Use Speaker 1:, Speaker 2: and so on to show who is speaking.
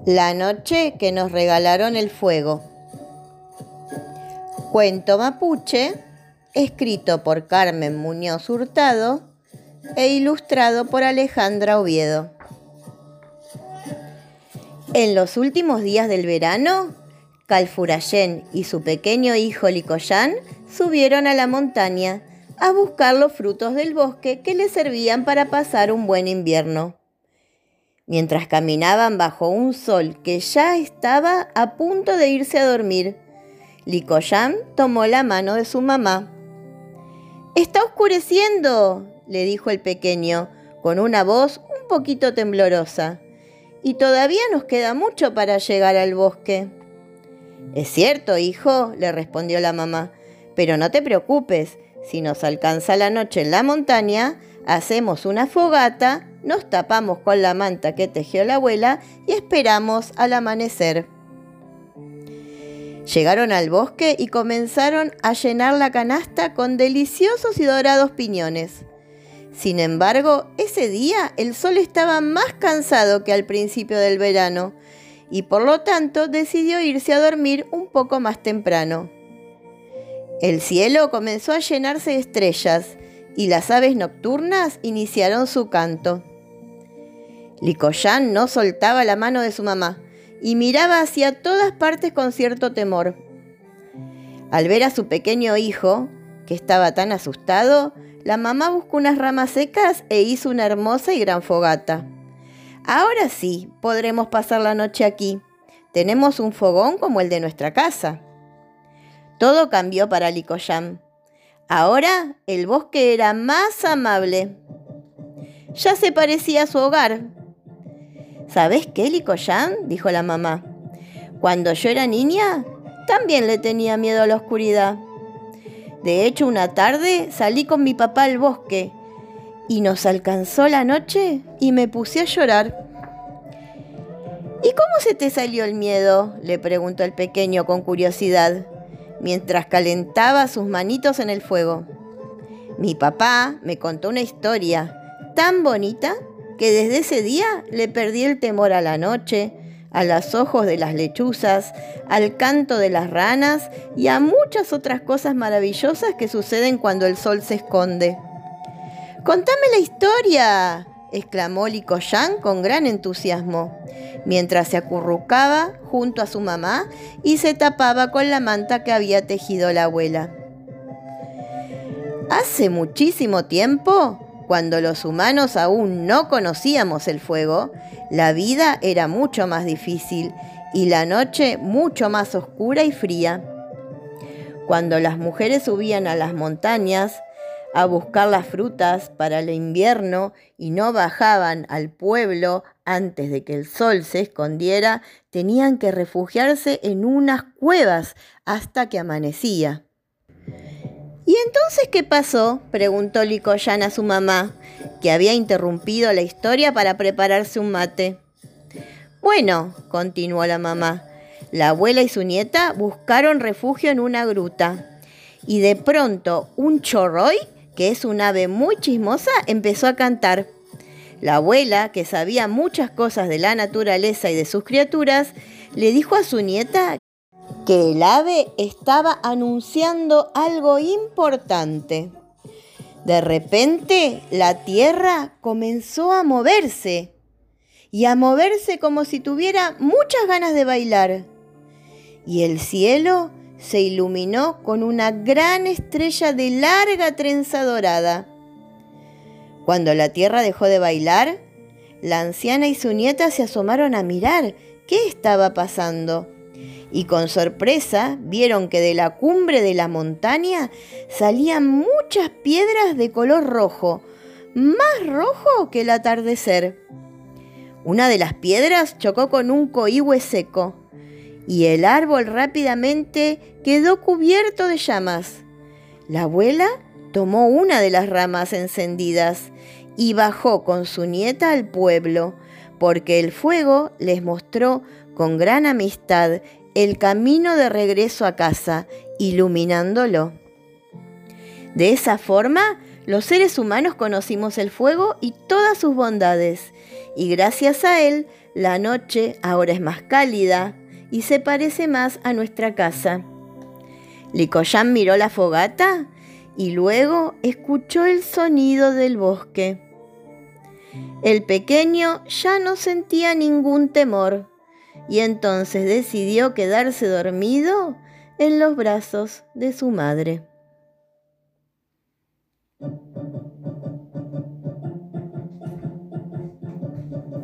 Speaker 1: La noche que nos regalaron el fuego. Cuento mapuche, escrito por Carmen Muñoz Hurtado e ilustrado por Alejandra Oviedo. En los últimos días del verano, Calfurayén y su pequeño hijo Licollán subieron a la montaña a buscar los frutos del bosque que les servían para pasar un buen invierno. Mientras caminaban bajo un sol que ya estaba a punto de irse a dormir, Licollán tomó la mano de su mamá. «¡Está oscureciendo!», le dijo el pequeño, con una voz un poquito temblorosa. «Y todavía nos queda mucho para llegar al bosque». «Es cierto, hijo», le respondió la mamá, «pero no te preocupes, si nos alcanza la noche en la montaña, hacemos una fogata, nos tapamos con la manta que tejió la abuela y esperamos al amanecer». Llegaron al bosque y comenzaron a llenar la canasta con deliciosos y dorados piñones. Sin embargo, ese día el sol estaba más cansado que al principio del verano y por lo tanto decidió irse a dormir un poco más temprano. El cielo comenzó a llenarse de estrellas y las aves nocturnas iniciaron su canto. Licollán no soltaba la mano de su mamá y miraba hacia todas partes con cierto temor. Al ver a su pequeño hijo, que estaba tan asustado, la mamá buscó unas ramas secas e hizo una hermosa y gran fogata. «Ahora sí, podremos pasar la noche aquí. Tenemos un fogón como el de nuestra casa». Todo cambió para Licollán. Ahora el bosque era más amable. Ya se parecía a su hogar. «¿Sabés qué, Licollán?», dijo la mamá. «Cuando yo era niña, también le tenía miedo a la oscuridad. De hecho, una tarde salí con mi papá al bosque y nos alcanzó la noche y me puse a llorar». «¿Y cómo se te salió el miedo?», le preguntó el pequeño con curiosidad, mientras calentaba sus manitos en el fuego. «Mi papá me contó una historia tan bonita que desde ese día le perdí el temor a la noche, a los ojos de las lechuzas, al canto de las ranas y a muchas otras cosas maravillosas que suceden cuando el sol se esconde». «¡Contame la historia!», exclamó Licollán con gran entusiasmo, mientras se acurrucaba junto a su mamá y se tapaba con la manta que había tejido la abuela. Hace muchísimo tiempo, cuando los humanos aún no conocíamos el fuego, la vida era mucho más difícil y la noche mucho más oscura y fría. Cuando las mujeres subían a las montañas a buscar las frutas para el invierno y no bajaban al pueblo antes de que el sol se escondiera, tenían que refugiarse en unas cuevas hasta que amanecía. «¿Y entonces qué pasó?», preguntó Licollán a su mamá, que había interrumpido la historia para prepararse un mate. «Bueno», continuó la mamá, «la abuela y su nieta buscaron refugio en una gruta y de pronto un chorroy, que es un ave muy chismosa, empezó a cantar. La abuela, que sabía muchas cosas de la naturaleza y de sus criaturas, le dijo a su nieta que el ave estaba anunciando algo importante. De repente, la tierra comenzó a moverse, y a moverse como si tuviera muchas ganas de bailar. Y el cielo se iluminó con una gran estrella de larga trenza dorada. Cuando la tierra dejó de bailar, la anciana y su nieta se asomaron a mirar qué estaba pasando. Y con sorpresa vieron que de la cumbre de la montaña salían muchas piedras de color rojo, más rojo que el atardecer. Una de las piedras chocó con un coihue seco y el árbol rápidamente quedó cubierto de llamas. La abuela tomó una de las ramas encendidas y bajó con su nieta al pueblo, porque el fuego les mostró con gran amistad el camino de regreso a casa, iluminándolo. De esa forma, Los seres humanos conocimos el fuego y todas sus bondades, y gracias a él, la noche ahora es más cálida y se parece más a nuestra casa. Licollán miró la fogata y luego escuchó el sonido del bosque. El pequeño ya no sentía ningún temor y entonces decidió quedarse dormido en los brazos de su madre.